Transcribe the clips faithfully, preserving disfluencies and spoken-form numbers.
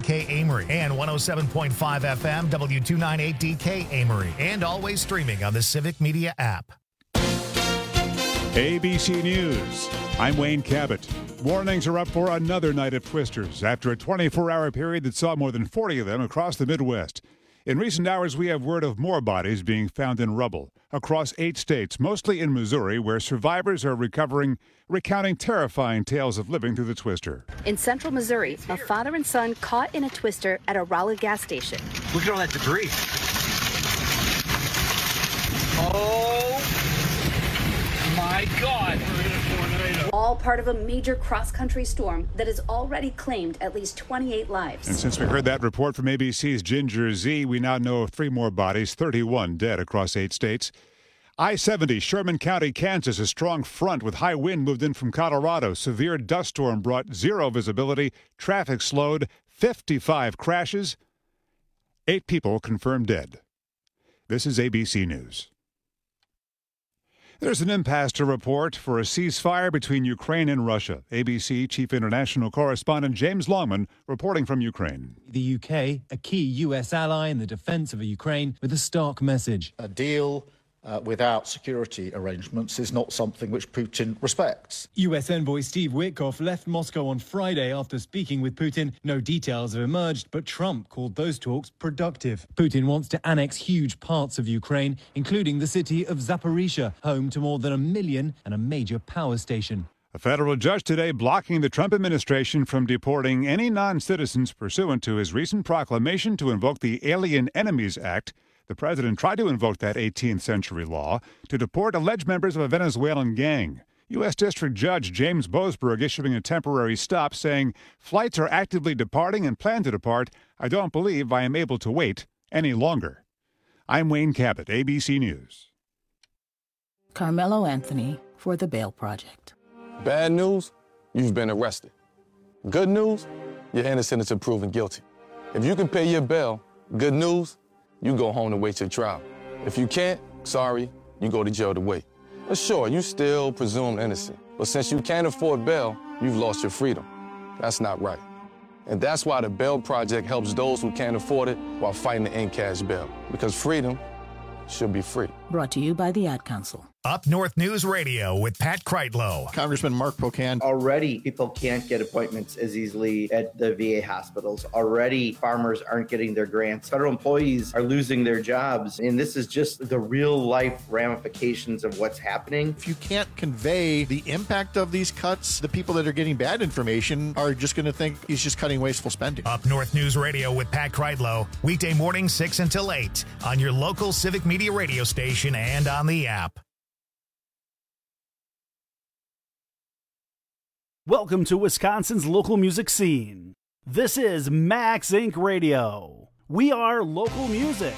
K Amory, and one oh seven point five F M W two ninety-eight D K Amory, and always streaming on the Civic Media app. A B C News. I'm Wayne Cabot. Warnings are up for another night of twisters after a twenty-four hour period that saw more than forty of them across the Midwest. In recent hours, we have word of more bodies being found in rubble across eight states, mostly in Missouri, where survivors are recovering, recounting terrifying tales of living through the twister. In central Missouri, a father and son caught in a twister at a Raleigh gas station. Look at all that debris. Oh my God. All part of a major cross-country storm that has already claimed at least twenty-eight lives. And since we heard that report from A B C's Ginger Z, we now know of three more bodies, thirty-one dead across eight states. I seventy, Sherman County, Kansas, a strong front with high wind moved in from Colorado. Severe dust storm brought zero visibility. Traffic slowed. fifty-five crashes. Eight people confirmed dead. This is A B C News. There's an impasse to report for a ceasefire between Ukraine and Russia. A B C Chief International Correspondent James Longman reporting from Ukraine. The U K, a key U S ally in the defense of Ukraine, with a stark message. A deal uh, without security arrangements is not something which Putin respects. U S envoy Steve Witkoff left Moscow on Friday after speaking with Putin. No details have emerged, but Trump called those talks productive. Putin wants to annex huge parts of Ukraine, including the city of Zaporizhia, home to more than a million and a major power station. A federal judge today blocking the Trump administration from deporting any non-citizens pursuant to his recent proclamation to invoke the Alien Enemies Act. The president tried to invoke that eighteenth century law to deport alleged members of a Venezuelan gang. U S. District Judge James Boasberg issuing a temporary stop, saying, "Flights are actively departing and plan to depart. I don't believe I am able to wait any longer." I'm Wayne Cabot, A B C News. Carmelo Anthony for the Bail Project. Bad news, you've been arrested. Good news, you're innocent until proven guilty. If you can pay your bail, good news, you go home to wait your trial. If you can't, sorry, you go to jail to wait. But sure, you still presumed innocent. But since you can't afford bail, you've lost your freedom. That's not right. And that's why the Bail Project helps those who can't afford it while fighting to end cash bail. Because freedom should be free. Brought to you by the Ad Council. Up North News Radio with Pat Kreitlow. Congressman Mark Pocan. Already, people can't get appointments as easily at the V A hospitals. Already, farmers aren't getting their grants. Federal employees are losing their jobs. And this is just the real-life ramifications of what's happening. If you can't convey the impact of these cuts, the people that are getting bad information are just going to think he's just cutting wasteful spending. Up North News Radio with Pat Kreitlow. Weekday morning, six until eight on your local Civic Media radio station and on the app. Welcome to Wisconsin's local music scene. This is Max Incorporated. Radio. We are local music.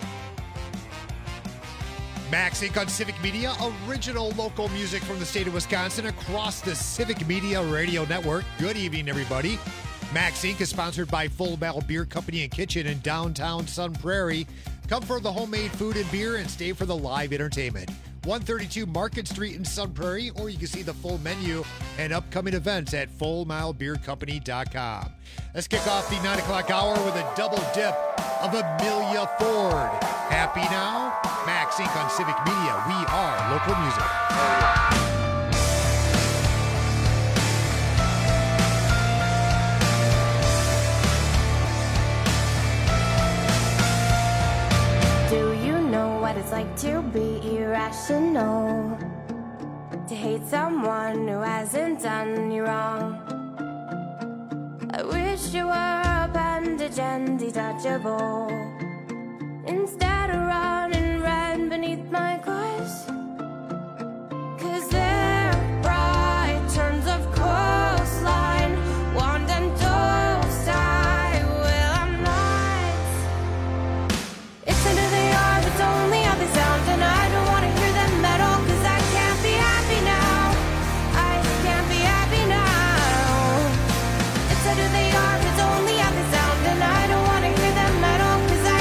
Max Incorporated on Civic Media, original local music from the state of Wisconsin across the Civic Media Radio Network. Good evening, everybody. Max Incorporated is sponsored by Full Metal Beer Company and Kitchen in downtown Sun Prairie. Come for the homemade food and beer and stay for the live entertainment. one thirty-two Market Street in Sun Prairie, or you can see the full menu and upcoming events at full mile beer company dot com. Let's kick off the nine o'clock hour with a double dip of Amelia Ford. Happy now? Max Incorporated on Civic Media. We are local music. What it's like to be irrational, to hate someone who hasn't done you wrong. I wish you were a bandage and detachable, instead of running red beneath my clothes. Cause there are bright turns of coastline, wand and toast, I will, I'm not. It's under the yard, it's only how they sound, and I don't want to hear them at all, cause I can't be happy now. I can't be happy now. It's under the yard, it's only how they sound, and I don't want to hear them at all, cause I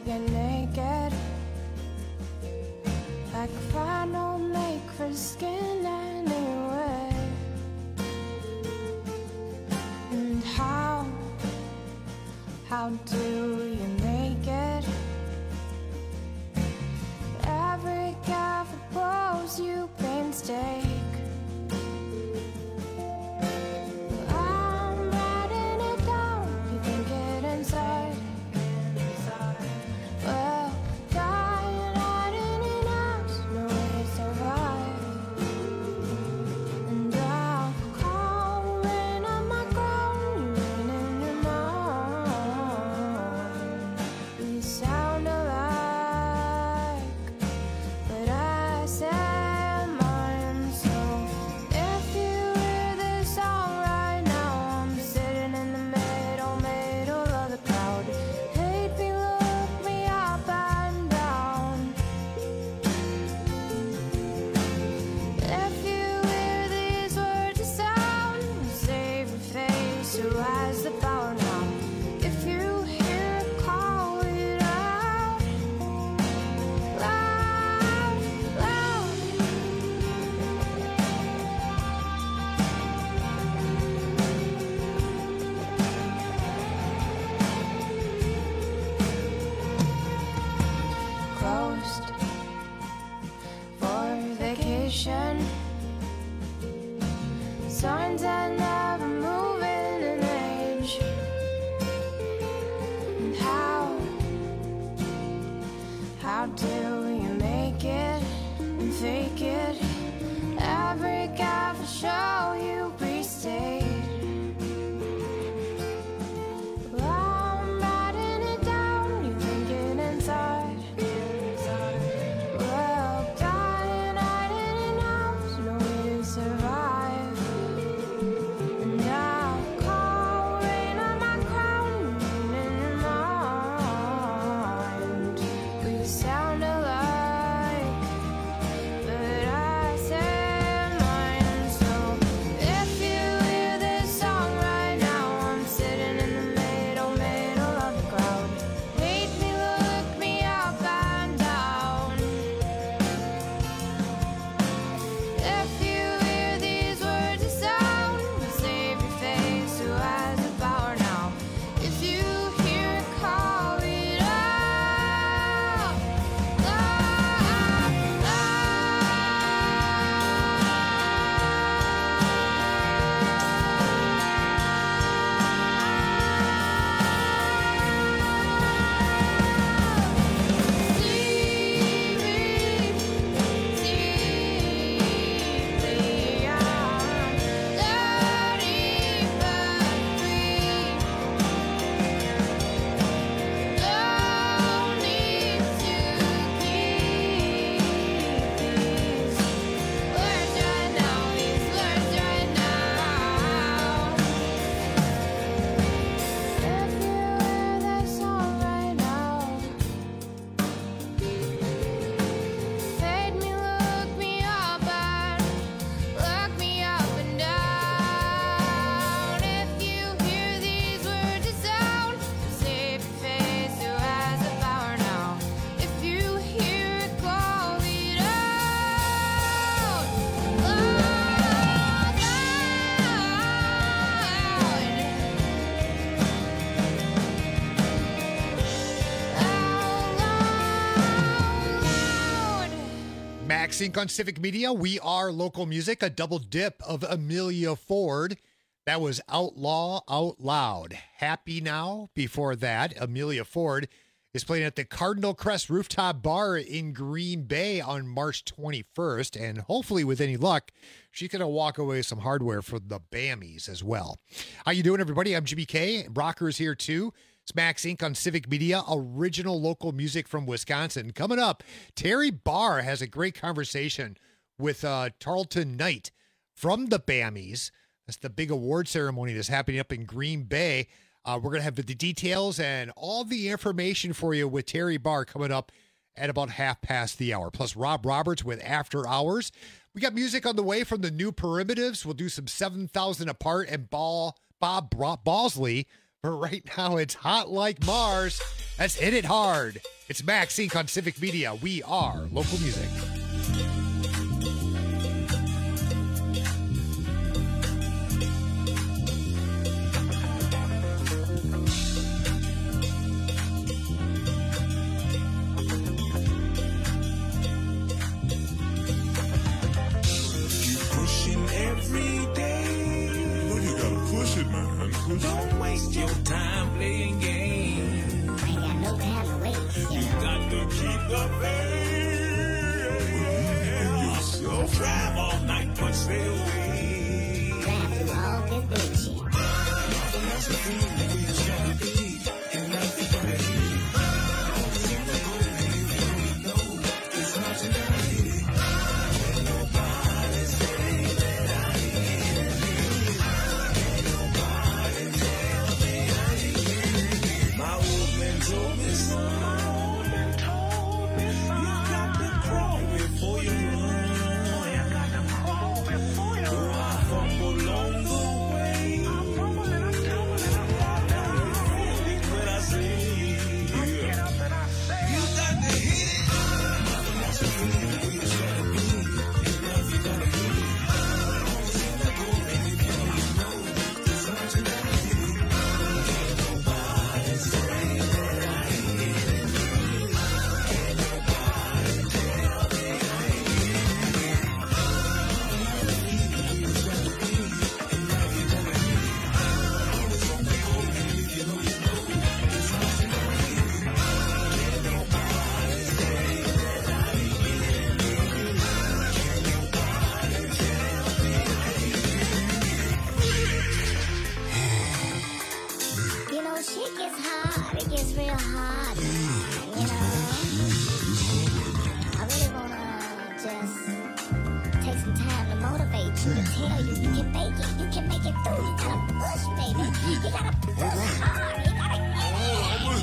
get naked. Like if I don't make for skin anyway. And how, how do you make it? Every careful pose you painstake. I'm writing it down, you think it inside. Well, dying hiding in us, no way to survive. And I'll call rain on my ground, you rain in your mind. We sound alike, but I say mine. So if you hear this song right now, I'm sitting in the middle, middle of the crowd. Hate me, look me up and down. If you hear these words of sound, save your face, who has the power now? If you hear it, call it out. Loud, loud. Closed for vacation. Signs that never move in an age. And how, how do you make it and fake it? Every careful show you restate. Well, I'm writing it down, you think it inside. Well, dying, hiding in house, no way to survive. And I'll call rain on my crown, rain in your mind. We sound alike, but I say mine. So if you hear this song right now, I'm sitting in the middle, middle of the crowd. Hate me, look me up and down. If you hear these words of sound, save your face, who has the power now? If you hear it, call it out. Loud, loud. Fade me, look me up and look me up and down. If you hear these words of sound, save your face, who has the power now? If you hear it, call it out. Loud, loud. Max Inc on Civic Media. We are local music, a double dip of Amelia Ford. That was Outlaw Out Loud. Happy Now. Before that, Amelia Ford is playing at the Cardinal Crest Rooftop Bar in Green Bay on March twenty-first. And hopefully, with any luck, she's going to walk away with some hardware for the Bammies as well. How you doing, everybody? I'm Jimmy K. Rocker's here, too. It's Max Inc on Civic Media, original local music from Wisconsin. Coming up, Terry Barr has a great conversation with uh, Tarleton Knight from the Bammies. That's the big award ceremony that's happening up in Green Bay. Uh, we're going to have the details and all the information for you with Terry Barr coming up at about half past the hour. Plus, Rob Roberts with After Hours. We got music on the way from the New Primitives. We'll do some seven thousand Apart and Ball, Bob Bra- Bosley. But right now, it's Hot Like Mars. That's Hit It Hard. It's Max Incorporated on Civic Media. We are local music. Every day. No, you gotta push it, man. Push Don't it. waste your time playing games. I ain't got no time to waste. You got to keep the faith. Believe in yourself. Drive all night, but stay away. Drive through all this bullshit. That's the feeling we try to be. And that's the way. It's not tonight. Nobody say that I am. Nobody tell me I am. My old man told me, son. My old man told me, son. You got to crawl before you run. You got to crawl before you run. I fumble along the way. I'm fumbling, I'm tumbling, I'm falling down. When I say, get up and I say, you got to hit it. Mother wants to feel it. We just gotta be. In love, you gotta be. You know, shit gets hard. It gets real hard. You know, I really wanna just take some time to motivate you, to tell you you can make it. You can make it through. You gotta push, baby. You gotta push hard. You gotta.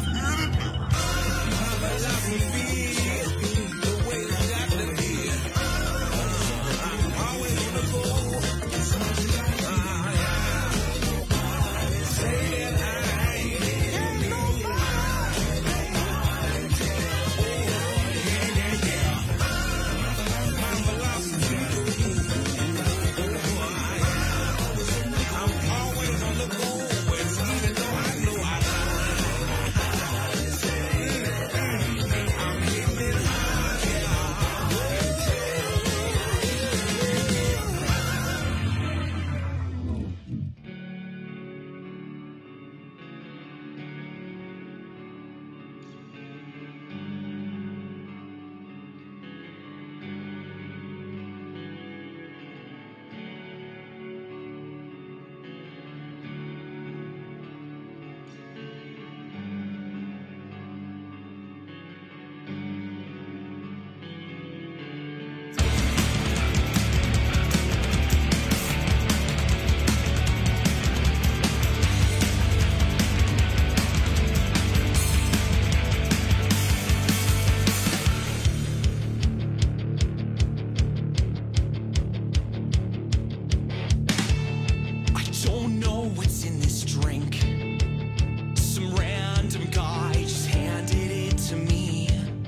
I don't know what's in this drink. Some random guy just handed it to me.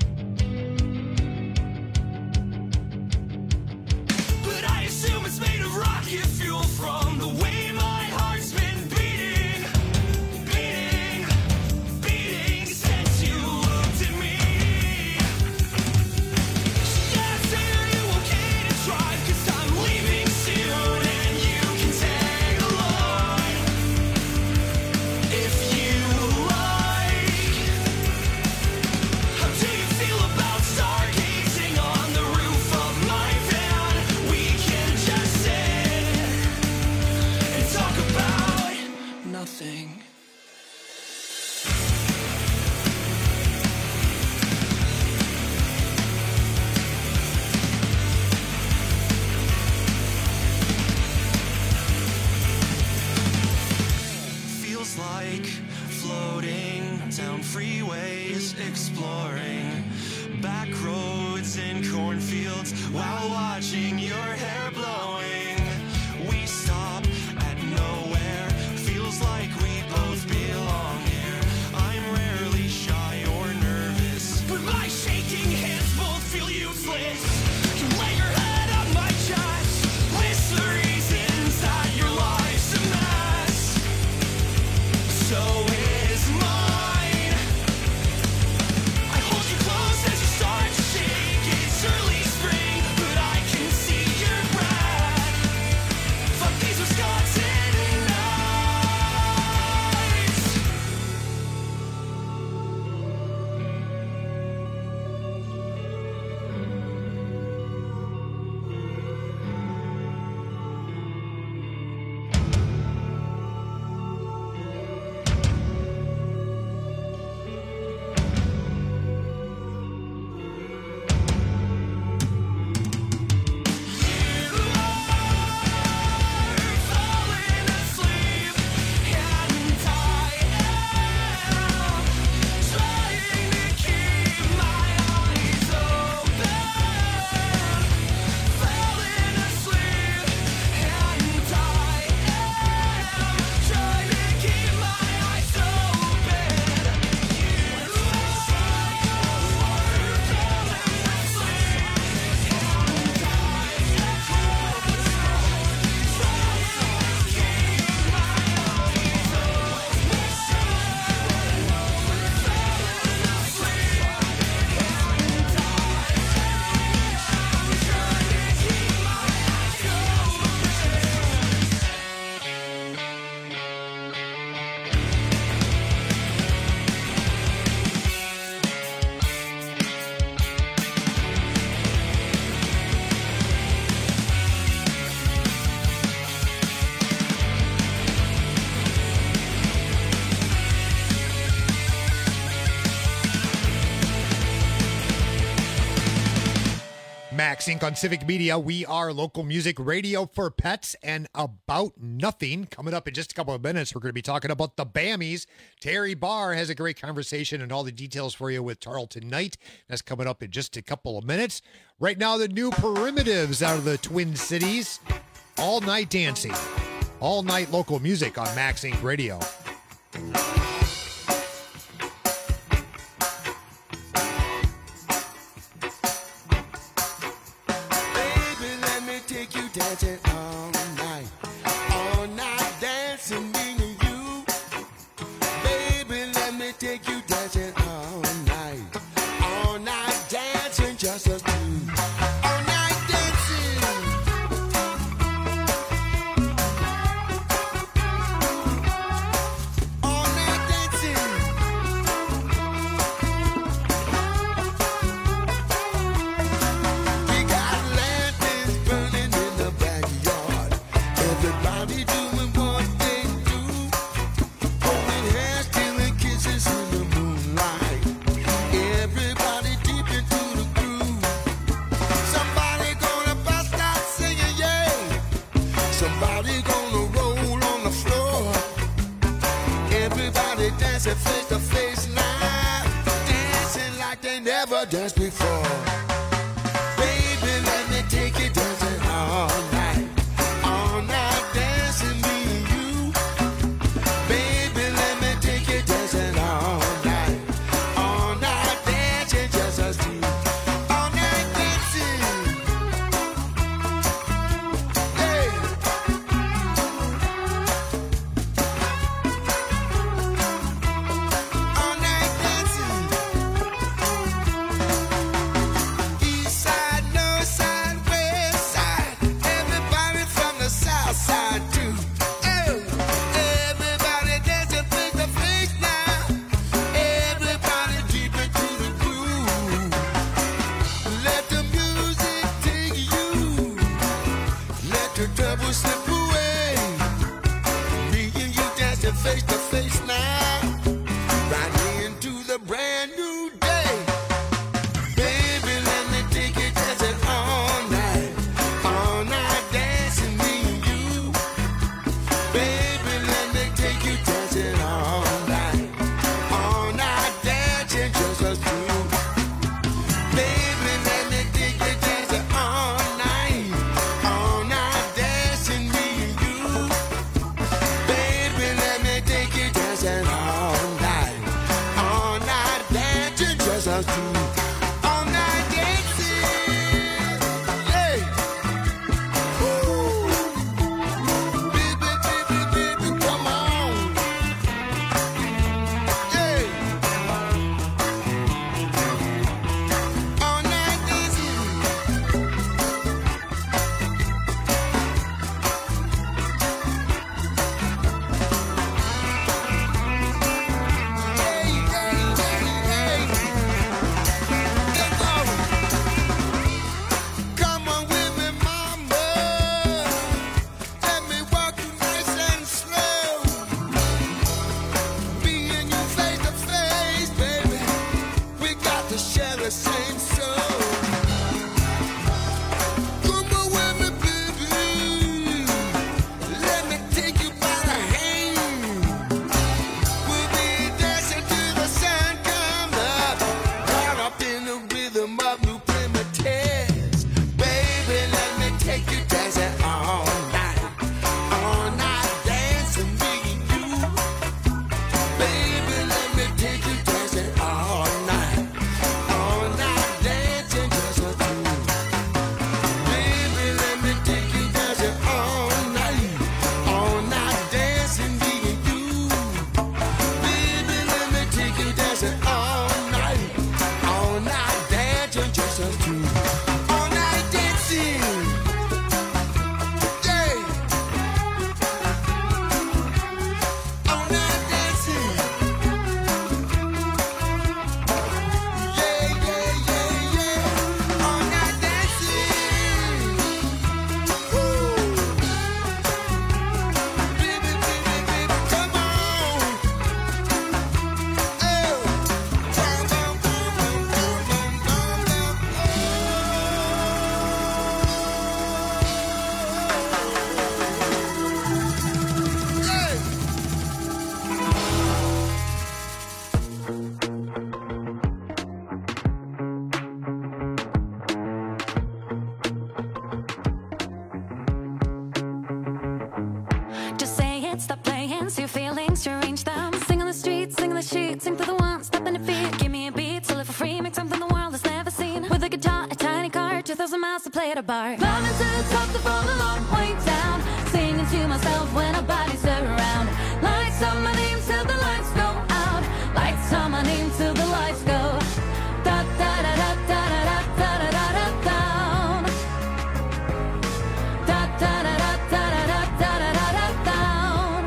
But I assume it's made of rocket fuel from the way my heart's been beating, beating, beating since you looked at me. Yeah, I say, are you okay to drive? 'Cause I'm leaving soon and you can tag along if you like. How do you feel about stargazing on the roof of my van? We can just sit and talk about nothing. Feels like floating down freeways, exploring back roads in cornfields while watching your hair blowing. We stop at nowhere, feels like we both belong here. I'm rarely shy or nervous, Max Incorporated on Civic Media. We are local music radio for pets and about nothing. Coming up in just a couple of minutes, we're going to be talking about the Bammies. Terry Barr has a great conversation and all the details for you with Tarleton Knight. That's coming up in just a couple of minutes. Right now, the new Primitives out of the Twin Cities. All night dancing. All night local music on Max Incorporated Radio. Dancing all night, all night dancing, me and you. Baby, let me take you dancing all night, all night dancing, just us two. All night dancing. All night dancing. We got lanterns burning in the backyard. Everybody doing what they do. Holding hands, stealing kisses in the moonlight. Everybody deep into the groove. Somebody gonna bust out singing, yeah. Somebody gonna roll on the floor. Everybody dancing face to face now. Dancing like they never danced before. Baby, let me take you dancing all night. All night dancing, me and you. Baby, let me take you dancing all night. All night dancing, just us two. All night dancing. Hey. All night dancing. can't stop playing. See your feelings, to arrange them. Sing on the streets, sing on the sheets, sing for the one, step in the feet. Give me a beat to live for free, make something the world has never seen. With a guitar, a tiny car, two thousand miles to play at a bar. Climbing to the top to fall a long way down. Singing to myself when nobody's around. Lights on my name till the lights go out. Lights on my name till the lights go. Da da da da da da da da da da down. Da da da da da da da da da da down.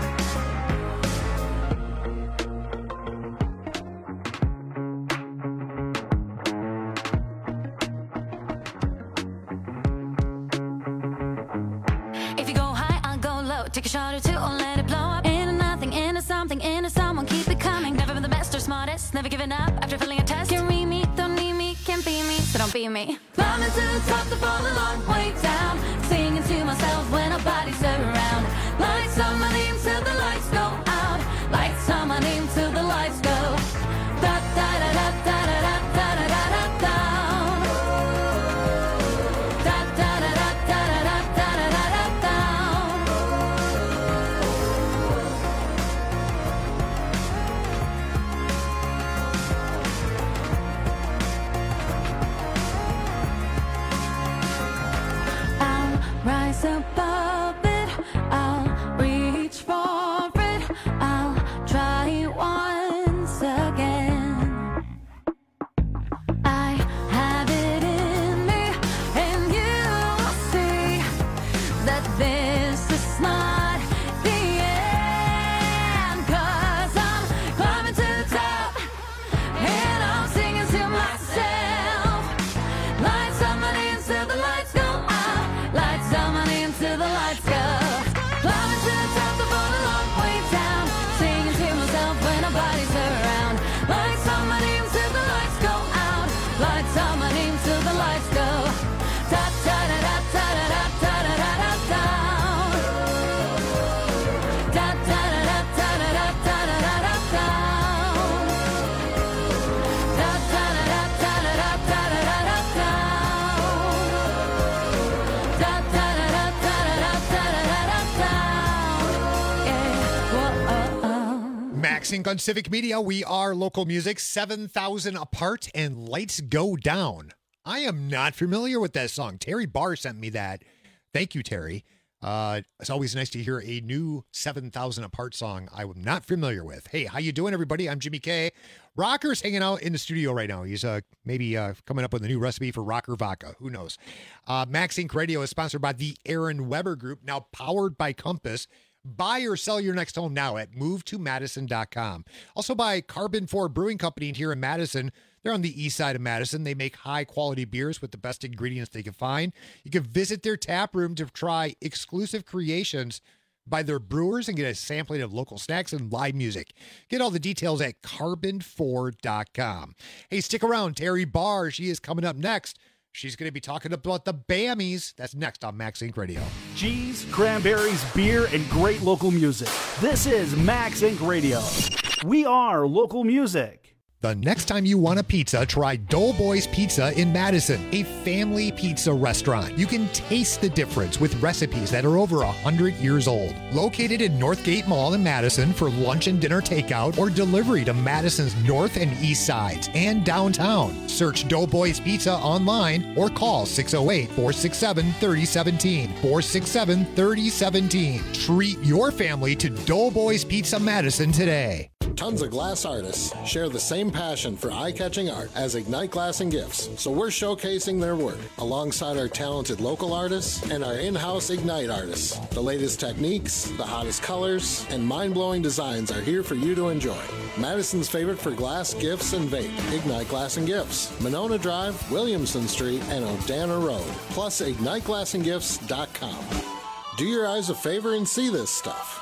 If you go high, I'll go low. Take a shot or two, or let it blow up. Into nothing, into something, into someone, keep it coming. Never been the best or smartest, never giving up after filling a test. Can't read me, don't need me, can't be me, so don't be me. Climbing to the top to fall a long way down. Singing to myself when nobody's around. Lights on my name till the lights go out. Lights on my name till the lights go. Da da da da da da da da da da da down. Da da da da da da da da da da da down. I'll rise above it, I'll reach for it, I'll try once again. I have it in me, and you'll see that this is not the end. 'Cause I'm climbing to the top, and I'm singing to myself. Lights on my name till the lights go out. Lights on my name till the lights go. Climbing to the top to fall a long way down. Singing to myself when nobody's around. Lights on my name till the lights go out. Lights on my name till the lights go. Da da da da da da da da da da da down. Da da da da da da da da da da da down. Da da da da da da da da da da da down. Da da da da da da da da da da down. Yeah, whoa. Max Inc on Civic Media. We are local music, seven thousand apart and lights go down. I am not familiar with that song. Terry Barr sent me that. Thank you, Terry. Uh, it's always nice to hear a new seven thousand apart song I'm not familiar with. Hey, how you doing, everybody? I'm Jimmy K. Rocker's hanging out in the studio right now. He's uh, maybe uh, coming up with a new recipe for Rocker Vodka. Who knows? Uh, Max Inc Radio is sponsored by the Aaron Weber Group, now powered by Compass. Buy or sell your next home now at move to madison dot com. Also by Carbon four Brewing Company here in Madison. They're on the east side of Madison. They make high-quality beers with the best ingredients they can find. You can visit their tap room to try exclusive creations by their brewers and get a sampling of local snacks and live music. Get all the details at carbon four dot com. Hey, stick around. Terry Barr, she is coming up next. She's going to be talking about the Bammies. That's next on Max Inc Radio. Cheese, cranberries, beer, and great local music. This is Max Inc Radio. We are local music. The next time you want a pizza, try Doughboys Pizza in Madison, a family pizza restaurant. You can taste the difference with recipes that are over one hundred years old. Located in Northgate Mall in Madison for lunch and dinner takeout or delivery to Madison's north and east sides and downtown. Search Doughboys Pizza online or call six oh eight, four six seven, three oh one seven, four six seven, three oh one seven. Treat your family to Doughboys Pizza Madison today. Tons of glass artists share the same passion for eye-catching art as Ignite Glass and Gifts, so we're showcasing their work alongside our talented local artists and our in-house Ignite artists. The latest techniques, the hottest colors, and mind-blowing designs are here for you to enjoy. Madison's favorite for glass, gifts, and vape, Ignite Glass and Gifts, Monona Drive, Williamson Street, and O'Dana Road, plus ignite glass and gifts dot com. Do your eyes a favor and see this stuff.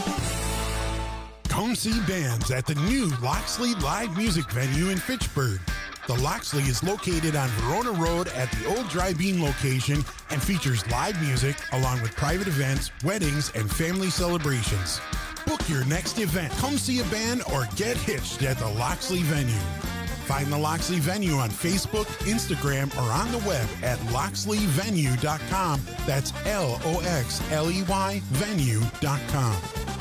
Come see bands at the new Loxley Live Music Venue in Fitchburg. The Loxley is located on Verona Road at the old Dry Bean location and features live music along with private events, weddings, and family celebrations. Book your next event, come see a band, or get hitched at the Loxley venue. Find the Loxley Venue on Facebook, Instagram, or on the web at loxley venue dot com. That's L O X L E Y venue dot com.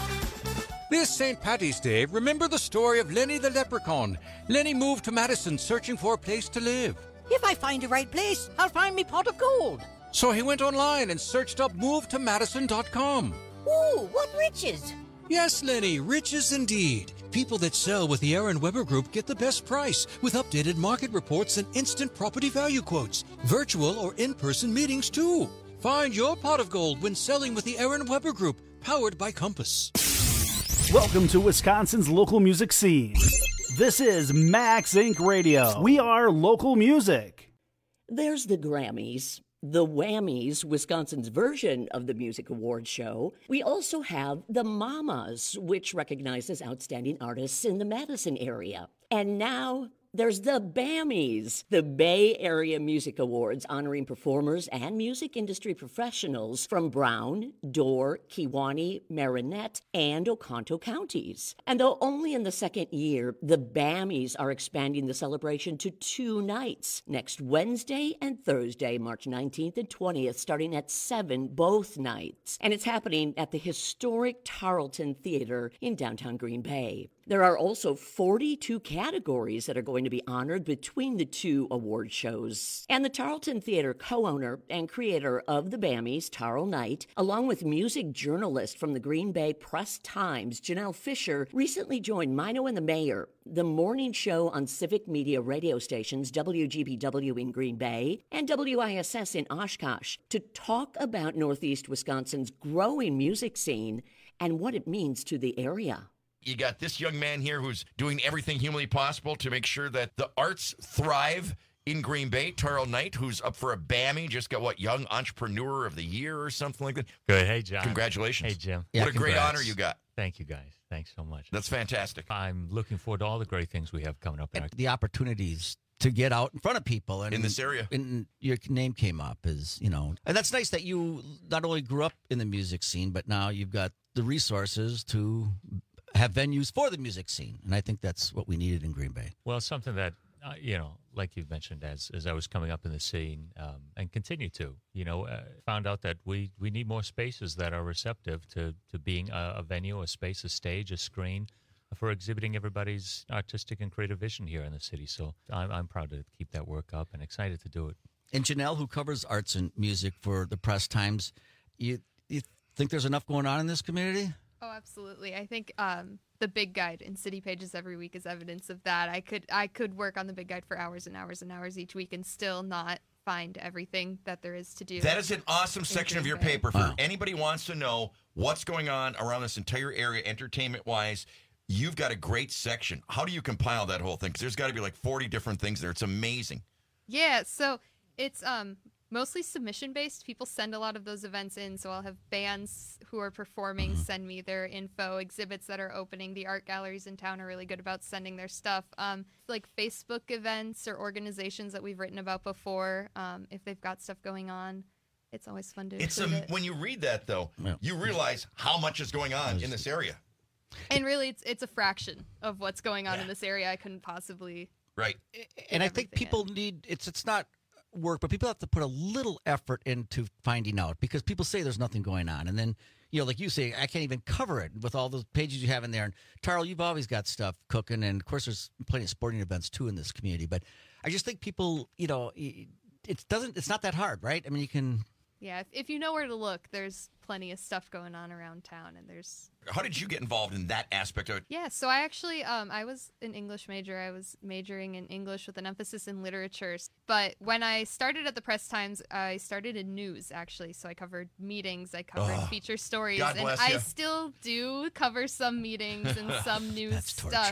This Saint Patty's Day, remember the story of Lenny the Leprechaun. Lenny moved to Madison searching for a place to live. If I find the right place, I'll find me pot of gold. So he went online and searched up move to madison dot com. Ooh, what riches! Yes, Lenny, riches indeed. People that sell with the Aaron Weber Group get the best price with updated market reports and instant property value quotes. Virtual or in-person meetings, too. Find your pot of gold when selling with the Aaron Weber Group, powered by Compass. Welcome to Wisconsin's local music scene. This is Max Inc Radio. We are local music. There's the Grammys, the Whammies, Wisconsin's version of the Music Awards show. We also have the Mamas, which recognizes outstanding artists in the Madison area. And now there's the Bammies, the Bay Area Music Awards, honoring performers and music industry professionals from Brown, Dorr, Kewaunee, Marinette, and Oconto counties. And though only in the second year, the Bammies are expanding the celebration to two nights, next Wednesday and Thursday, March nineteenth and twentieth, starting at seven both nights. And it's happening at the historic Tarleton Theater in downtown Green Bay. There are also forty-two categories that are going to be honored between the two award shows. And the Tarleton Theater co-owner and creator of the Bammies, Tarl Knight, along with music journalist from the Green Bay Press-Times, Janelle Fisher, recently joined Mino and the Mayor, the morning show on civic media radio stations W G B W in Green Bay and W I S S in Oshkosh, to talk about Northeast Wisconsin's growing music scene and what it means to the area. You got this young man here who's doing everything humanly possible to make sure that the arts thrive in Green Bay. Tarl Knight, who's up for a Bammy, just got, what, Young Entrepreneur of the Year or something like that? Good. Hey, John. Congratulations. Hey, Jim. What Yeah, a great congrats. honor you got. Thank you, guys. Thanks so much. That's fantastic. I'm looking forward to all the great things we have coming up. And the opportunities to get out in front of people. And In this area. And your name came up as, you know, and that's nice that you not only grew up in the music scene, but now you've got the resources to have venues for the music scene. And I think that's what we needed in Green Bay. Well, something that, uh, you know, like you mentioned, as as I was coming up in the scene um, and continue to, you know, uh, found out that we, we need more spaces that are receptive to, to being a, a venue, a space, a stage, a screen for exhibiting everybody's artistic and creative vision here in the city. So I'm, I'm proud to keep that work up and excited to do it. And Janelle, who covers arts and music for the Press Times, you, you think there's enough going on in this community? Oh, absolutely. I think um, the Big Guide in City Pages every week is evidence of that. I could I could work on the Big Guide for hours and hours and hours each week and still not find everything that there is to do. That is an awesome section of your paper. For Wow. anybody who wants to know what's going on around this entire area, entertainment-wise, you've got a great section. How do you compile that whole thing? Because there's got to be like forty different things there. It's amazing. Yeah, so it's um mostly submission based. People send a lot of those events in, so I'll have bands who are performing send me their info, exhibits that are opening. The art galleries in town are really good about sending their stuff. Um, like Facebook events or organizations that we've written about before, um, if they've got stuff going on. It's always fun to It's include a, it. when you read that, though, you realize how much is going on in this area. And really, it's it's a fraction of what's going on in this area. I couldn't possibly. Right. And I think people need, it's it's not work, but people have to put a little effort into finding out, because people say there's nothing going on. And then, you know, like you say, I can't even cover it with all those pages you have in there. And Tarl, you've always got stuff cooking. And of course, there's plenty of sporting events too in this community. But I just think people, you know, it doesn't, it's not that hard, right? I mean, you can. Yeah, if, if you know where to look, there's plenty of stuff going on around town, and there's. How did you get involved in that aspect of it? Yeah, so I actually, um, I was an English major. I was majoring in English with an emphasis in literature. But when I started at the Press Times, I started in news, actually. So I covered meetings, I covered Oh, feature stories, God and bless I ya. still do cover some meetings and some news That's stuff.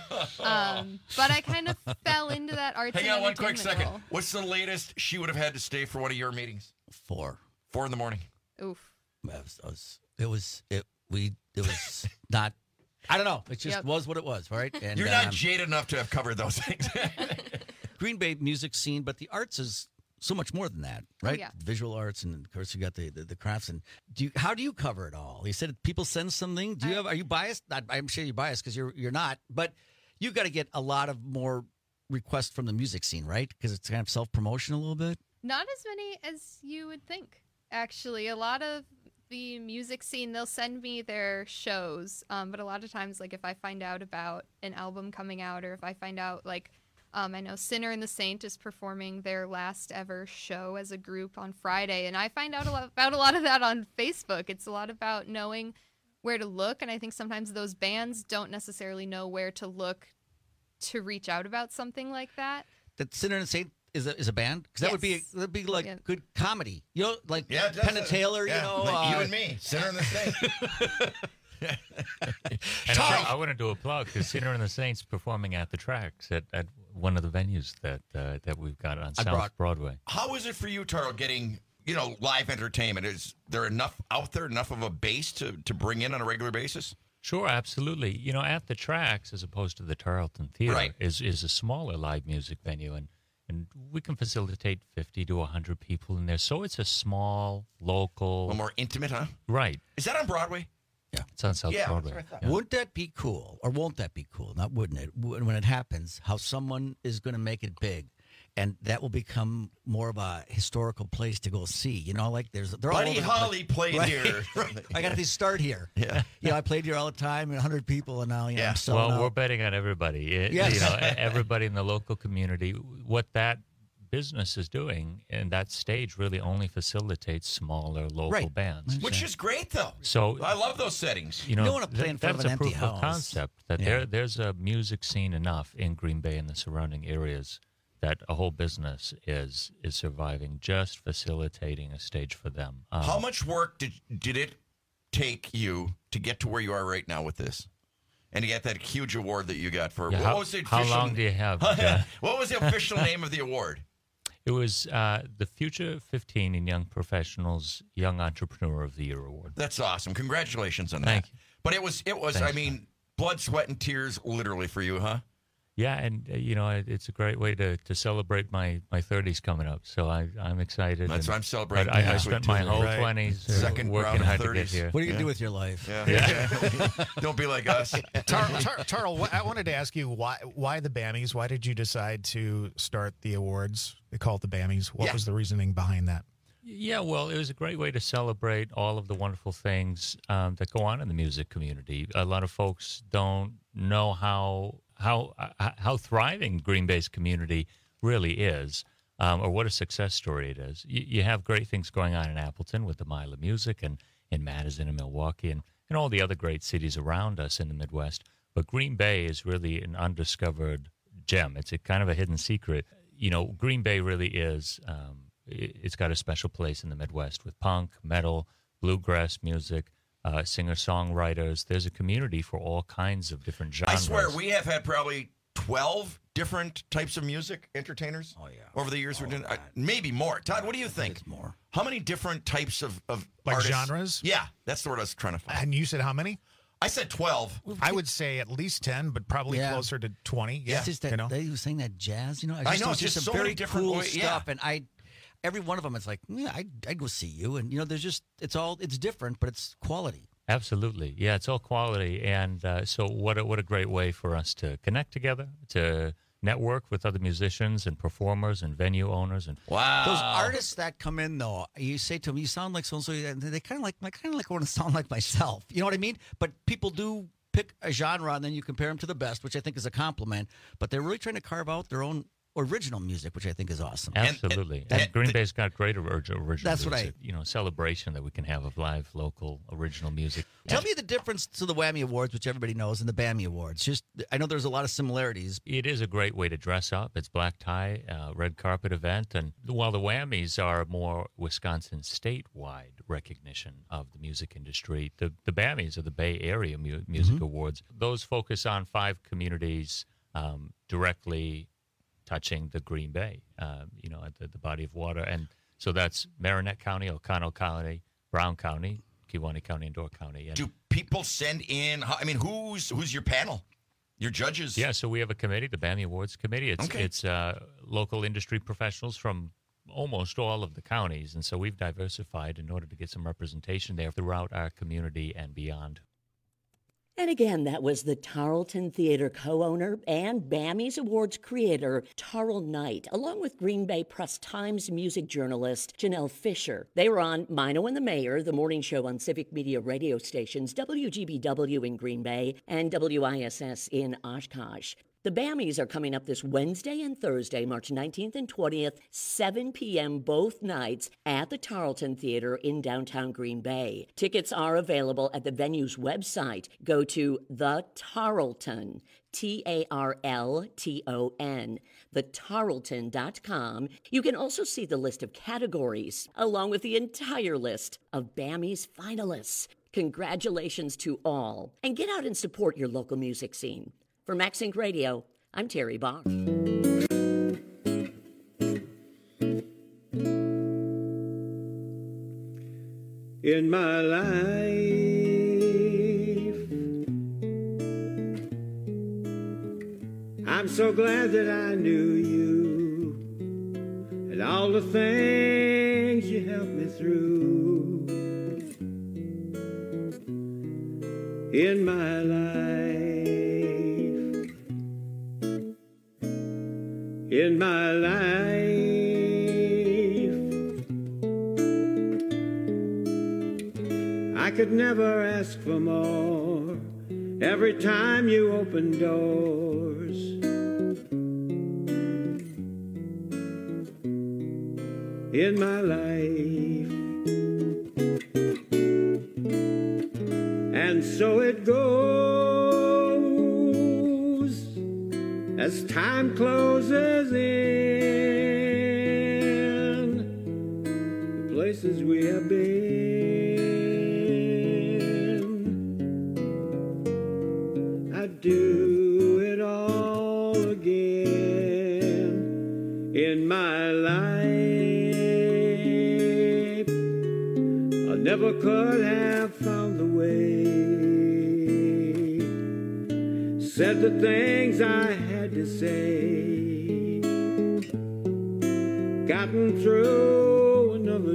Um, but I kind of fell into that arts Hang and on one quick entertainment second. role. What's the latest she would have had to stay for one of your meetings? Four. Four in the morning. Oof. It was, it was, it was, it, we, it was not, I don't know. It just Yep. was what it was, right? And, You're not um, jaded enough to have covered those things. Green Bay music scene, but the arts is so much more than that, right? yeah. Visual arts, and of course you got the, the, the crafts. And do you, how do you cover it all? You said people send something. Do you have? Are you biased? Not, I'm sure you're biased because you're you're not. But you've got to get a lot of more requests from the music scene, right? Because it's kind of self-promotion a little bit. Not as many as you would think, actually. A lot of the music scene, they'll send me their shows, um, but a lot of times, like, if I find out about an album coming out, or if I find out, like, um, I know Sinner and the Saint is performing their last ever show as a group on Friday, and I find out a lot about a lot of that on Facebook. It's a lot about knowing where to look, and I think sometimes those bands don't necessarily know where to look to reach out about something like that. That Sinner and the Saint is a, is a band? Because that would be that would be like Yeah. good comedy. You know, like Yeah, it does. Penn and Taylor, Yeah, you know. like you uh, and me, Sinner and the Saint. And I, I want to do a plug because Sinner and the Saints performing at the Tracks at, at one of the venues that uh, that we've got on I South brought- Broadway. How is it for you, Taro, getting, you know, live entertainment? Is there enough out there, enough of a base to, to bring in on a regular basis? Sure, absolutely. You know, at the Tracks, as opposed to the Tarleton Theater, Right. is is a smaller live music venue, and and we can facilitate fifty to a hundred people in there. So it's a small, local, A little more intimate, huh? right? Is that on Broadway? Yeah, it's on South Yeah, Broadway. that's what I thought. Yeah. Wouldn't that be cool, or won't that be cool? Not wouldn't it? When when it happens, how someone is going to make it big, and that will become more of a historical place to go see. You know, like there's they're Buddy all over the Holly place. played Right, here. right. I got to start here. Yeah. You know, I played here all the time, and a hundred people, and now you know, I'm selling Well, out. we're betting on everybody. It- Yes. You know, everybody in the local community. What that business is doing, and that stage really only facilitates smaller local Right. bands. Which is great, though. So I love those settings. You know, don't wanna play in that- front of that's an a empty proof of house. concept that Yeah. there there's a music scene enough in Green Bay and the surrounding areas that a whole business is is surviving just facilitating a stage for them. Um, How much work did did it take you to get to where you are right now with this? And to get that huge award that you got for Yeah, what how- was the how official, long do you have, Jeff? What was the official name of the award? It was uh, the Future fifteen in Young Professionals Young Entrepreneur of the Year award. That's awesome. Congratulations on Thank that. But it was it was Thanks, I mean blood, sweat, and tears literally for you, huh? Yeah, and uh, you know, it, it's a great way to, to celebrate my, my thirties coming up. So I I'm excited. That's and what I'm celebrating I, I, I this spent week, my too. whole Right. twenties uh, Second working round of hard to get thirties. here. What are you Yeah. gonna do with your life? Yeah. Yeah. Don't be like us. Tar- Tar- Tarl, wh- I wanted to ask you why why the Bammies? Why did you decide to start the awards? They call it the Bammies. What Yeah. was the reasoning behind that? Yeah, well, it was a great way to celebrate all of the wonderful things um, that go on in the music community. A lot of folks don't know how how uh, how thriving Green Bay's community really is, um, or what a success story it is. You, you have great things going on in Appleton with the Mila Music, and in Madison and Milwaukee, and, and all the other great cities around us in the Midwest. But Green Bay is really an undiscovered gem. It's a kind of a hidden secret. You know, Green Bay really is. Um, it- it's got a special place in the Midwest with punk, metal, bluegrass music, uh, singer-songwriters. There's a community for all kinds of different I genres. swear we have had probably twelve different types of music entertainers. Oh yeah. Over the years we're doing uh, maybe more. Todd, what do you think? More. How many different types of, of Like artists? genres? Yeah, that's the word I was trying to find. And you said how many? I said twelve. I would say at least ten, but probably Yeah. closer to twenty. Yeah, It's just that you know. they were saying that jazz, you know. I just, know, it's just just so some many very different cool way- yeah. stuff, and I, every one of them, it's like, yeah, I'd, I'd go see you, and you know, there's just, it's all, it's different, but it's quality. Absolutely. Yeah, it's all quality. And uh, so what a, what a great way for us to connect together, to network with other musicians and performers and venue owners. And Wow. Those artists that come in, though, you say to them, you sound like so-and-so, and they kind of like, I kind of like want to sound like myself. You know what I mean? But people do pick a genre, and then you compare them to the best, which I think is a compliment. But they're really trying to carve out their own original music, which I think is awesome. Absolutely. And, Green Bay's got great orig- original That's what music, you know, celebration that we can have of live, local, original music. Tell me the difference to the Whammy Awards, which everybody knows, and the Bammy Awards. Just, I know there's a lot of similarities. It is a great way to dress up. It's black tie, uh, red carpet event. And while the Whammies are more Wisconsin statewide recognition of the music industry, the, the Bammies are the Bay Area mu- Music Mm-hmm. Awards. Those focus on five communities um, directly touching the Green Bay, um, you know, at the, the body of water. And so that's Marinette County, O'Connell County, Brown County, Kewaunee County, and Door County. And Do people send in? I mean, who's who's your panel? Your judges? Yeah, so we have a committee, the Bammy Awards Committee. It's Okay. it's uh, local industry professionals from almost all of the counties, and so we've diversified in order to get some representation there throughout our community and beyond. And again, that was the Tarleton Theater co-owner and BAMI's Awards creator, Tarl Knight, along with Green Bay Press-Times music journalist Janelle Fisher. They were on Mino and the Mayor, the morning show on Civic Media radio stations W G B W in Green Bay and W I S S in Oshkosh. The BAMIs are coming up this Wednesday and Thursday, March nineteenth and twentieth, seven p.m. both nights at the Tarleton Theater in downtown Green Bay. Tickets are available at the venue's website. Go to The Tarleton, T A R L T O N, the tarleton dot com. You can also see the list of categories, along with the entire list of BAMI's finalists. Congratulations to all, and get out and support your local music scene. For MaxSync Radio, I'm Terry Barr. In my life, I'm so glad that I knew you and all the things you helped me through. In my life, in my life, I could never ask for more. Every time you open doors, in my life, and so it goes as time closes in the places we have been. I'd do it all again in my life. I never could have found the way, said the things I had to say, gotten through another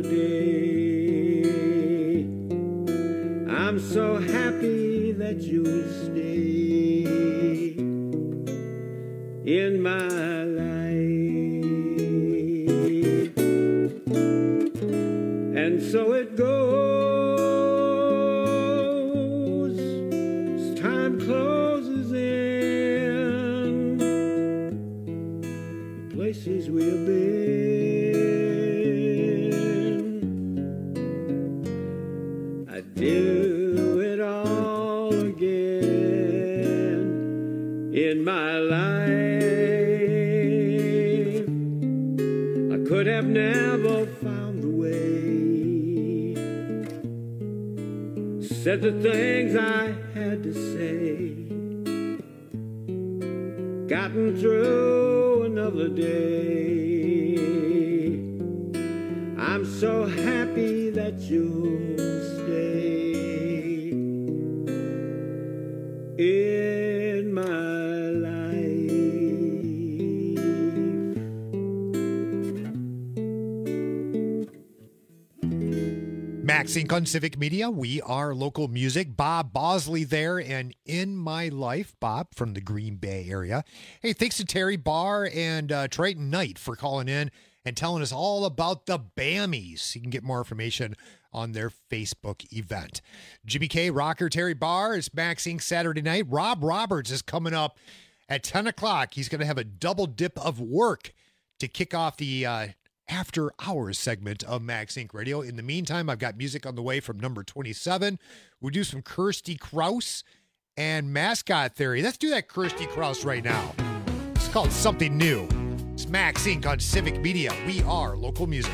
day. I'm so happy that you'll stay in my life. And so it goes as time closes in the places we have been. I do it all again in my life. I could have never found the way, said the things I had to say, gotten through another day. I'm so happy that you'll stay in my life. MaxSync on Civic Media. We are local music. Bob Bosley there and In My Life. Bob from the Green Bay area. Hey, thanks to Terry Barr and uh, Triton Knight for calling in and telling us all about the BAMIs. You can get more information on their Facebook event. Jimmy K, Rocker, Terry Barr is MaxSync Saturday night. Rob Roberts is coming up at ten o'clock. He's going to have a double dip of work to kick off the uh, after hours segment of MaxSync Radio. In the meantime, I've got music on the way from number twenty-seven. We'll do some Kirsty Krause and Mascot Theory. Let's do that Kirsty Krause right now. It's called Something New. It's MaxSync on Civic Media. We are local music.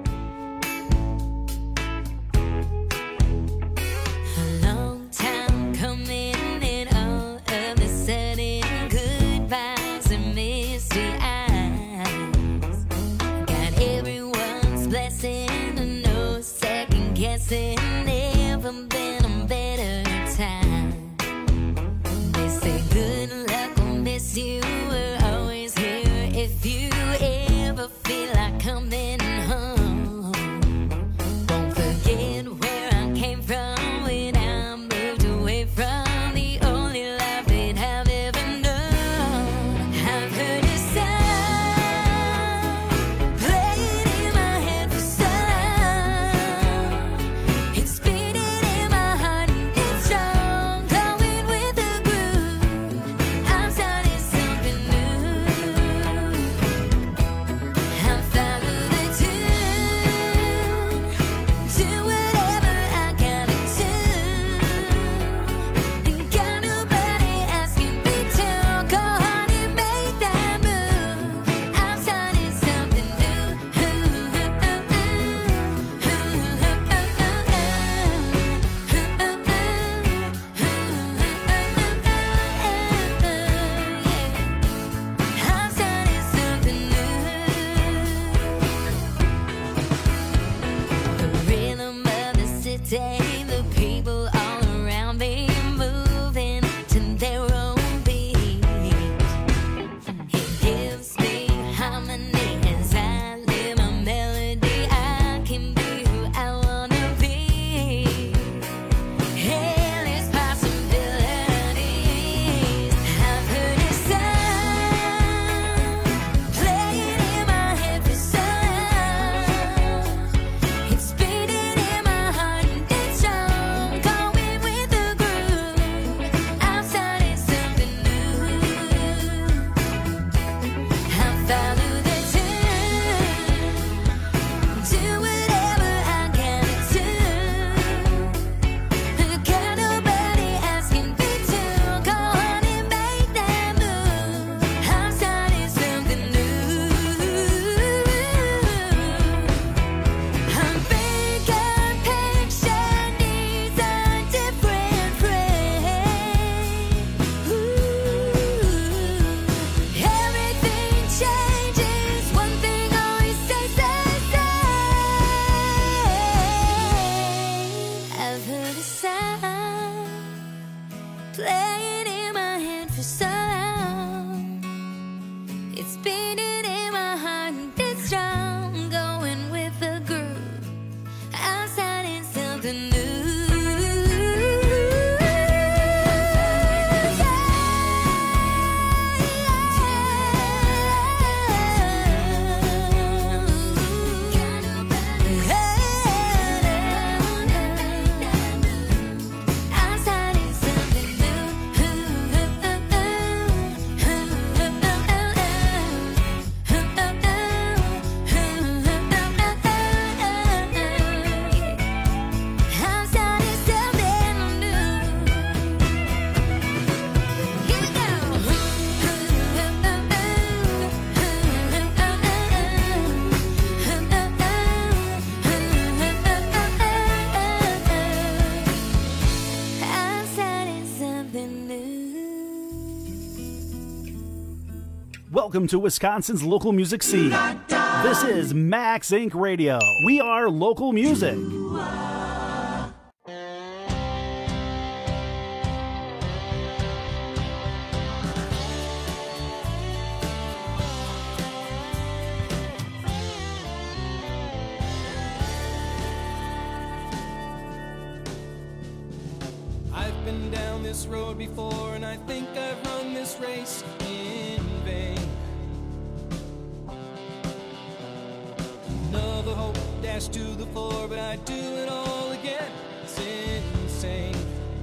Long time coming and all of a sudden goodbyes and misty eyes. Got everyone's blessing and no second guessing. Never been a better time. They say good luck will miss you. We're always here if you ever feel like coming home. playing in my head for so long. It's beating in my heart and it's strong, going with the groove. Outside is something new. Welcome to Wisconsin's local music scene. This is Max Inc Radio. We are local music. I've been down this road before, and I think I've run this race in vain. Another hope dashed to the floor, but I do it all again. It's insane,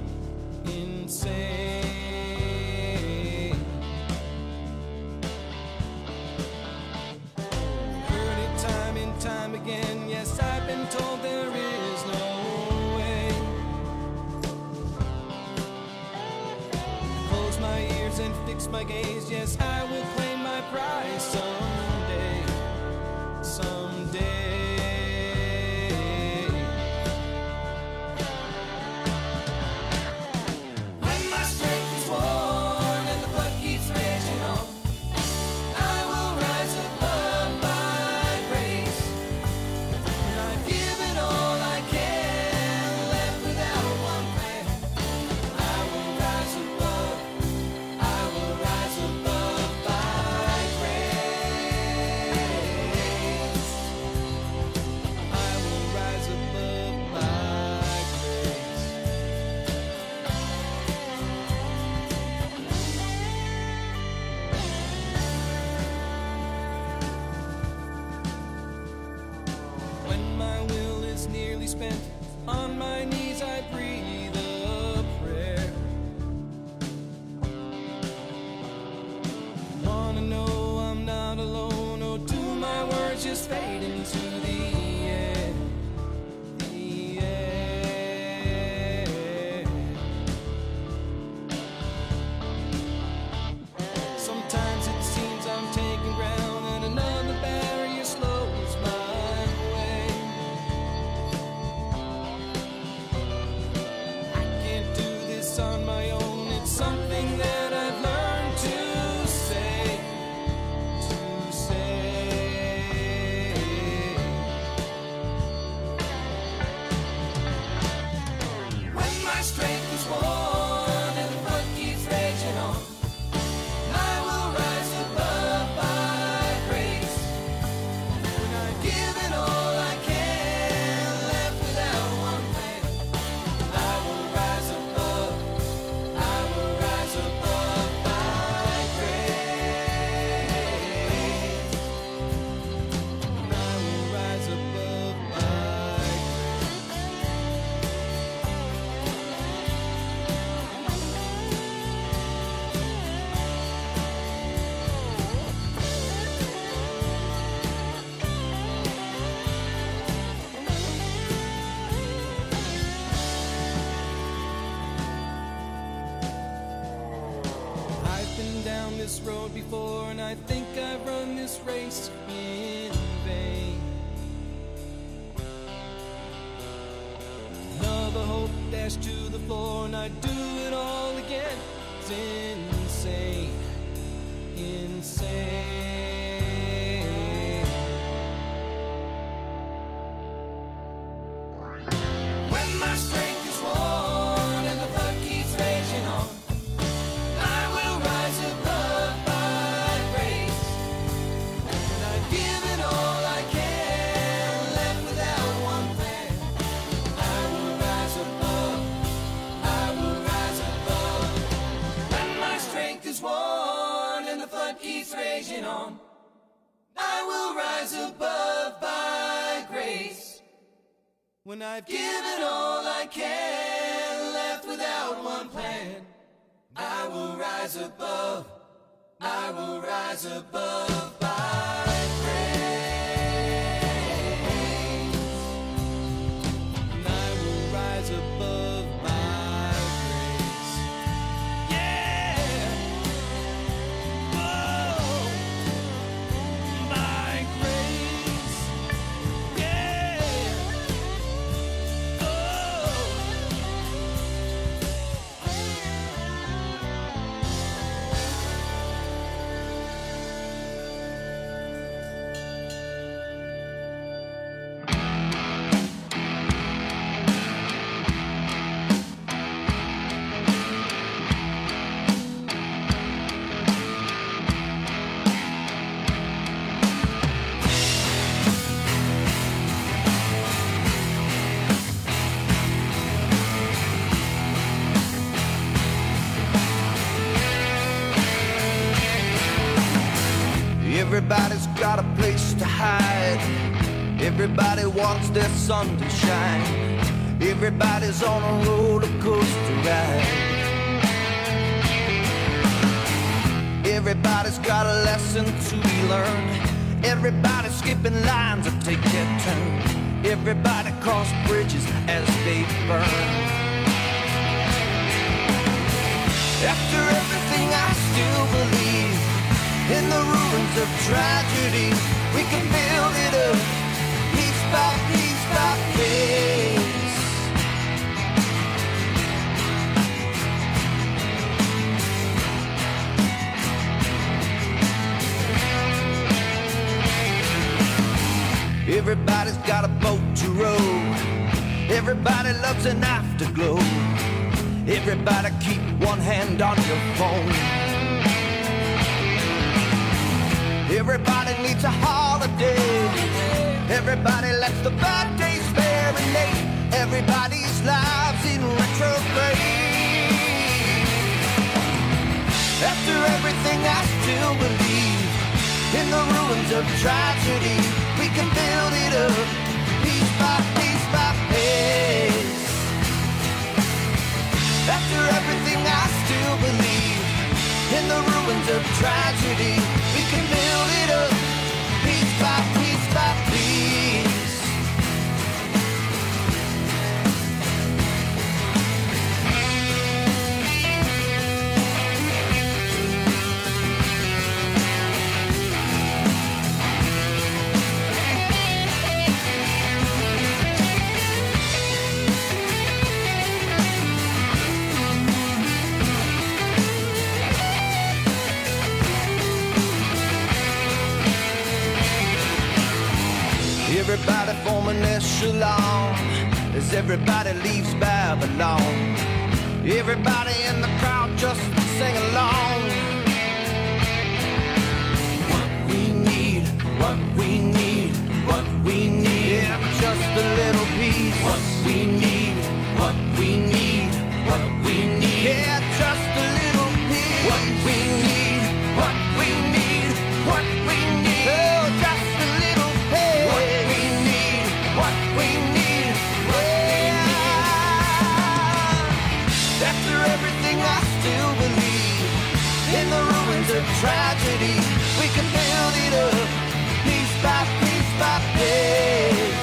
insane. Heard it time and time again. Yes, I've been told there is no way. Close my ears and fix my gaze. Yes, I will claim my prize someday, someday. When my strength is worn and the blood keeps raging on, I will rise above my grace. And I've given all I can, left without one plan. I will rise above, I will rise above by grace. I will rise above by grace. When my will is nearly spent, on my knees I breathe a prayer. Wanna know I'm not alone, or do my words just fade into the air? The air. Sometimes it seems I'm taking ground, and another barrier slows my way. I can't do this on my own. It's something that I've learned to say, to say. When my strength is worn and the blood keeps raging on, I will rise above by grace. When I've given all I can, left without one plan, I will rise above, I will rise above by grace. And I will rise above by I've been down this road before, and I think I've run this race in vain. Another hope dashed to the floor, and I do it all again. It's insane, insane. When my strength is worn and the blood keeps raging on, flood keeps raging on, I will rise above by grace. When I've given all I can, left without one plan, I will rise above, I will rise above by grace. And I will rise above by grace. Yeah. Whoa. By grace. Yeah. Everybody's got a place to hide. Everybody wants their sun to shine. Everybody's on a roller coaster ride. Everybody's got a lesson to be learned. Everybody's skipping lines to take their turn. Everybody cross bridges as they burn. After everything I still believe in the ruins of tragedy, we can build it up, piece by piece by piece. Everybody's got a boat to row. Everybody loves an afterglow. Everybody keep one hand on your phone. Everybody needs a holiday. Everybody lets the bad days marinate. Everybody's lives in retrograde. After everything I still believe in the ruins of tragedy, we can build it up, piece by piece by piece. After everything I still believe in the ruins of tragedy, we can build it up, piece by piece by piece. Everybody form an echelon as everybody leaves Babylon. Everybody in the crowd just sing along. What we need, what we need, what we need, yeah, just a little piece. What we need, what we need, what we need, yeah, just a little piece. What we need, what we need, what we need, oh, just a little piece. What we need, what we need, yeah. After everything I still believe in the ruins of tragedy, we can build it up, piece by piece by piece.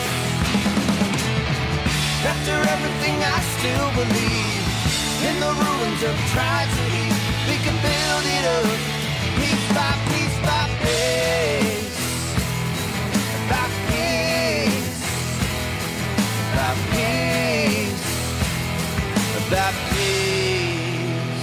After everything I still believe in the ruins of tragedy, we can build it up, piece by piece by piece. By piece, by piece, by piece.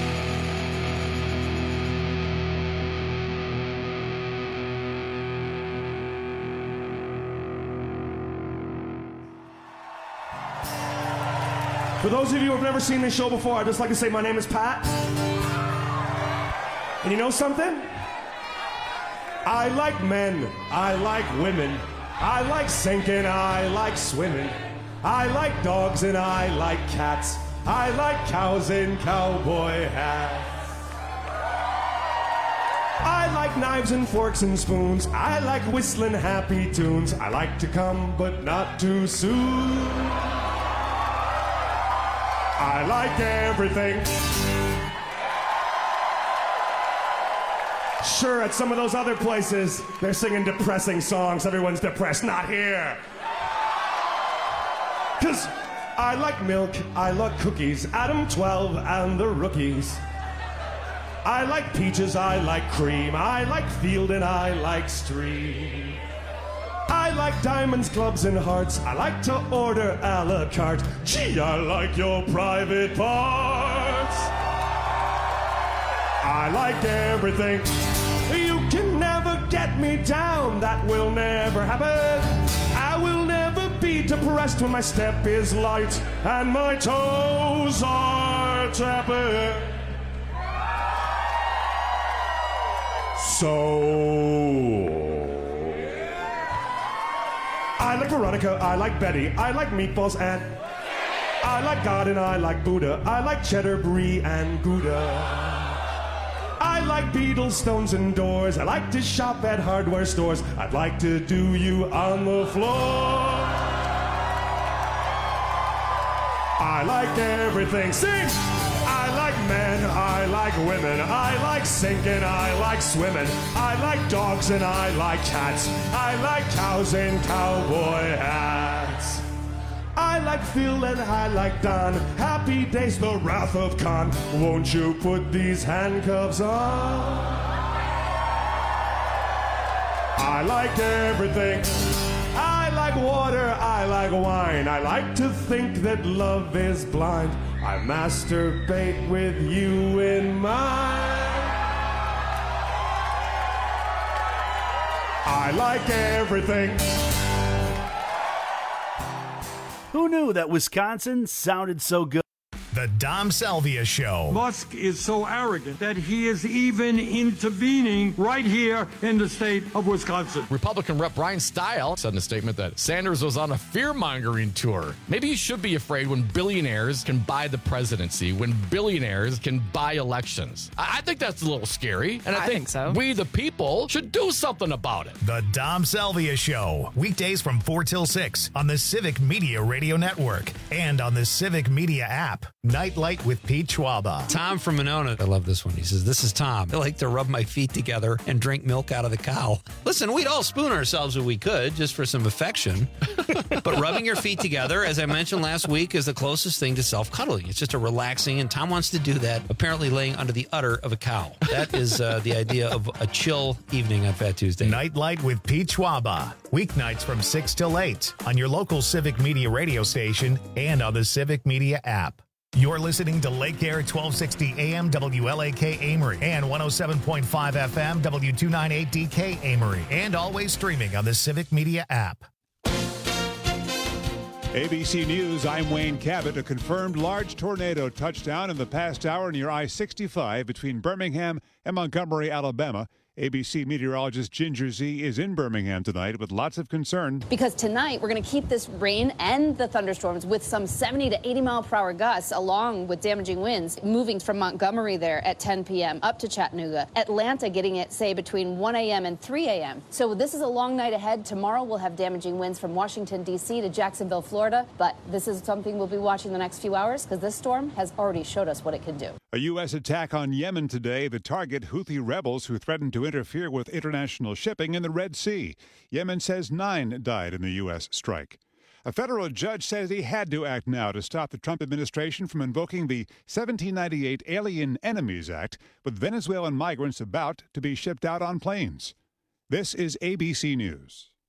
For those of you who have never seen this show before, I'd just like to say my name is Pat. And you know something? I like men. I like women. I like sinking. I like swimming. I like dogs and I like cats. I like cows in cowboy hats. I like knives and forks and spoons. I like whistling happy tunes. I like to come, but not too soon. I like everything. Sure, at some of those other places, they're singing depressing songs. Everyone's depressed. Not here. Because I like milk, I like cookies, Adam twelve and the rookies. I like peaches, I like cream, I like field and I like stream. I like diamonds, clubs, and hearts. I like to order a la carte. Gee, I like your private parts. I like everything. You can never get me down. That will never happen. I will never be depressed when my step is light and my toes are tapping. So I like Veronica, I like Betty, I like meatballs and I like God and I like Buddha, I like cheddar, brie, and Gouda. I like Beatles, stones, and doors. I like to shop at hardware stores. I'd like to do you on the floor. I like everything. Sing! I like men, I like women, I like sinking, I like swimming, I like dogs and I like cats, I like cows and cowboy hats. I like Phil and I like Don. Happy days, the wrath of Khan. Won't you put these handcuffs on? I like everything. I like water, I like wine. I like to think that love is blind. I masturbate with you in mind. I like everything. Who knew that Wisconsin sounded so good? The Dom Salvia Show. Musk is so arrogant that he is even intervening right here in the state of Wisconsin. Republican Rep Brian Stile said in a statement that Sanders was on a fear-mongering tour. Maybe you should be afraid when billionaires can buy the presidency, when billionaires can buy elections. I, I think that's a little scary, and I, I think, think so. we, the people, should do something about it. The Dom Salvia Show. Weekdays from four till six on the Civic Media Radio Network and on the Civic Media app. Nightlight with Pete Schwaba. Tom from Monona. I love this one. He says, this is Tom. I like to rub my feet together and drink milk out of the cow. Listen, we'd all spoon ourselves if we could, just for some affection. But rubbing your feet together, as I mentioned last week, is the closest thing to self-cuddling. It's just a relaxing, and Tom wants to do that, apparently laying under the udder of a cow. That is uh, the idea of a chill evening on Fat Tuesday. Nightlight with Pete Schwaba. Weeknights from six till eight on your local Civic Media radio station and on the Civic Media app. You're listening to Lake Air twelve sixty A M W L A K Amory and one oh seven point five F M W two ninety-eight D K Amory, and always streaming on the Civic Media app. A B C News, I'm Wayne Cabot. A confirmed large tornado touchdown in the past hour near I sixty-five between Birmingham and Montgomery, Alabama. A B C meteorologist Ginger Z is in Birmingham tonight with lots of concern. Because tonight we're going to keep this rain and the thunderstorms with some seventy to eighty mile per hour gusts along with damaging winds moving from Montgomery there at ten p m up to Chattanooga. Atlanta getting it, say, between one a m and three a m So this is a long night ahead. Tomorrow we'll have damaging winds from Washington, D C to Jacksonville, Florida. But this is something we'll be watching the next few hours because this storm has already showed us what it can do. A U S attack on Yemen today. The target, Houthi rebels who threatened to interfere with international shipping in the Red Sea. Yemen says nine died in the U S strike. A federal judge says he had to act now to stop the Trump administration from invoking the seventeen ninety-eight Alien Enemies Act, with Venezuelan migrants about to be shipped out on planes. This is A B C News.